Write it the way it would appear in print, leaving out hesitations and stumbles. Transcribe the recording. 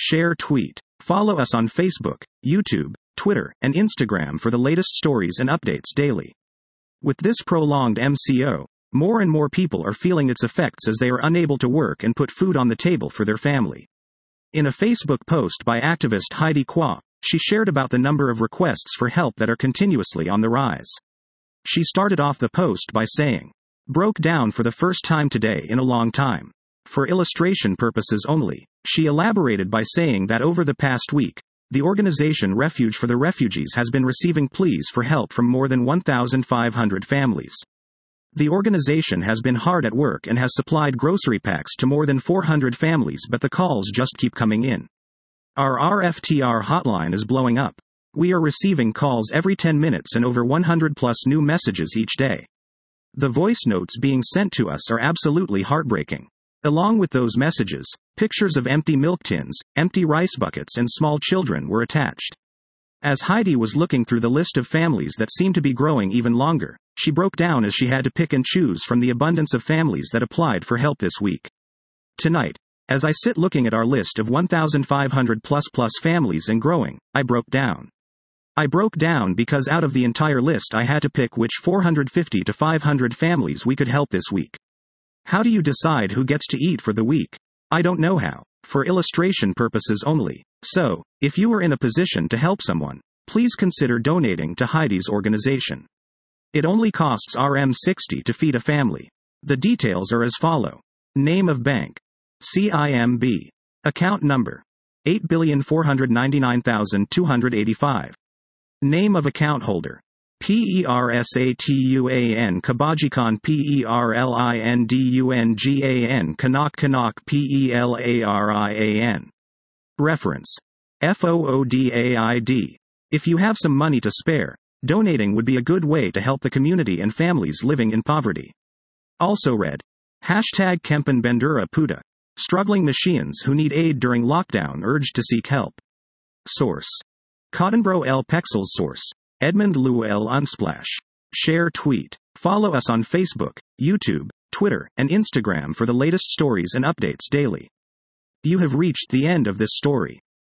Share tweet. Follow us on Facebook, YouTube, Twitter, and Instagram for the latest stories and updates daily. With this prolonged MCO, more and more people are feeling its effects as they are unable to work and put food on the table for their family. In a Facebook post by activist Heidi Kwa, she shared about the number of requests for help that are continuously on the rise. She started off the post by saying, "Broke down for the first time today in a long time. For illustration purposes only." She elaborated by saying that over the past week, the organization Refuge for the Refugees has been receiving pleas for help from more than 1,500 families. The organization has been hard at work and has supplied grocery packs to more than 400 families, but the calls just keep coming in. Our RFTR hotline is blowing up. We are receiving calls every 10 minutes and over 100 plus new messages each day. The voice notes being sent to us are absolutely heartbreaking. Along with those messages, pictures of empty milk tins, empty rice buckets, and small children were attached. As Heidi was looking through the list of families that seemed to be growing even longer, she broke down as she had to pick and choose from the abundance of families that applied for help this week. Tonight, as I sit looking at our list of 1,500 plus families and growing, I broke down. I broke down because out of the entire list I had to pick which 450 to 500 families we could help this week. How do you decide who gets to eat for the week? I don't know how. For illustration purposes only. So, if you are in a position to help someone, please consider donating to Heidi's organization. It only costs Rm60 to feed a family. The details are as follow. Name of bank. CIMB. Account number. 8,499,285. Name of account holder. PERSATUAN Kabajikan PERLINDUNGAN Kanak PELARIAN. Reference. FOODAID. If you have some money to spare, donating would be a good way to help the community and families living in poverty. Also read. Hashtag Kempen Bandura Puda. Struggling Machines who need aid during lockdown urged to seek help. Source. Cottonbro L. Pexels. Source. Edmund Lou L. Unsplash. Share tweet. Follow us on Facebook, YouTube, Twitter, and Instagram for the latest stories and updates daily. You have reached the end of this story.